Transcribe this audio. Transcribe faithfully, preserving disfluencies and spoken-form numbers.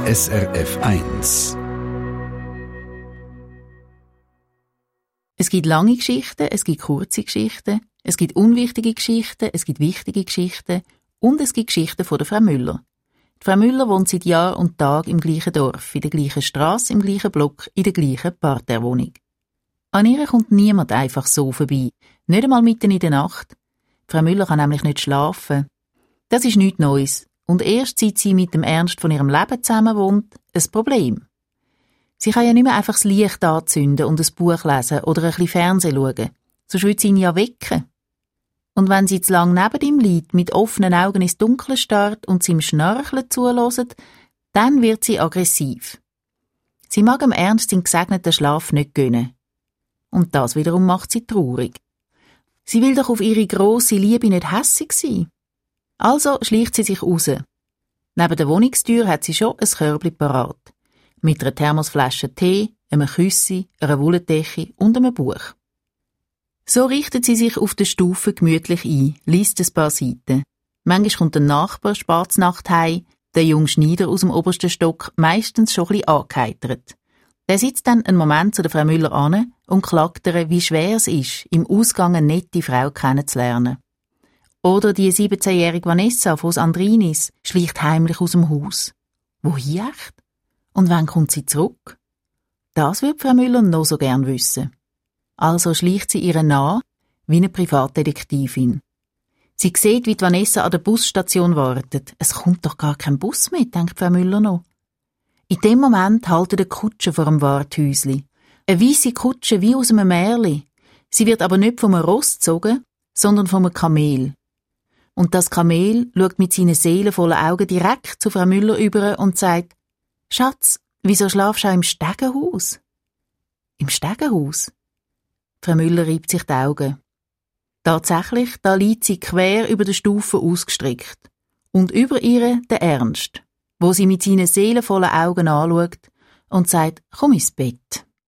S R F eins. Es gibt lange Geschichten, es gibt kurze Geschichten, es gibt unwichtige Geschichten, es gibt wichtige Geschichten und es gibt Geschichten von der Frau Müller. Die Frau Müller wohnt seit Jahr und Tag im gleichen Dorf, in der gleichen Strasse, im gleichen Block, in der gleichen Parterrewohnung. An ihr kommt niemand einfach so vorbei, nicht einmal mitten in der Nacht. Die Frau Müller kann nämlich nicht schlafen. Das ist nichts Neues und erst seit sie mit dem Ernst von ihrem Leben zusammen wohnt, ein Problem. Sie kann ja nicht mehr einfach das Licht anzünden und ein Buch lesen oder ein bisschen Fernsehen schauen, sonst würde sie ihn ja wecken. Und wenn sie zu lang neben ihm liegt, mit offenen Augen ins Dunkle starrt und seinem Schnarchen zuhört, dann wird sie aggressiv. Sie mag dem Ernst den gesegneten Schlaf nicht gönnen. Und das wiederum macht sie traurig. Sie will doch auf ihre grosse Liebe nicht hässig sein. Also schleicht sie sich raus. Neben der Wohnungstür hat sie schon ein Körbchen parat. Mit einer Thermosflasche Tee, einem Küssi, einer Wolldecke und einem Buch. So richtet sie sich auf der Stufe gemütlich ein, liest ein paar Seiten. Manchmal kommt ein Nachbar spät zur Nacht heim, der junge Schneider aus dem obersten Stock, meistens schon ein bisschen angeheitert. Der sitzt dann einen Moment zu der Frau Müller an und klagt ihr, wie schwer es ist, im Ausgang eine nette Frau kennenzulernen. Oder die siebzehnjährige Vanessa von Andrinis schleicht heimlich aus dem Haus. Wohin echt? Und wann kommt sie zurück? Das würde Frau Müller noch so gern wissen. Also schleicht sie ihr nach, wie eine Privatdetektivin. Sie sieht, wie die Vanessa an der Busstation wartet. Es kommt doch gar kein Bus mit, denkt Frau Müller noch. In dem Moment haltet eine Kutsche vor dem Warthäusli. Eine weisse Kutsche wie aus einem Märli. Sie wird aber nicht vom Ross gezogen, sondern vom Kamel. Und das Kamel schaut mit seinen seelenvollen Augen direkt zu Frau Müller über und sagt: «Schatz, wieso schlafst du auch im Stegenhaus?» «Im Stegenhaus?» Frau Müller reibt sich die Augen. Tatsächlich, da liegt sie quer über der Stufe ausgestreckt. Und über ihr der Ernst, wo sie mit seinen seelenvollen Augen anschaut und sagt: «Komm ins Bett.»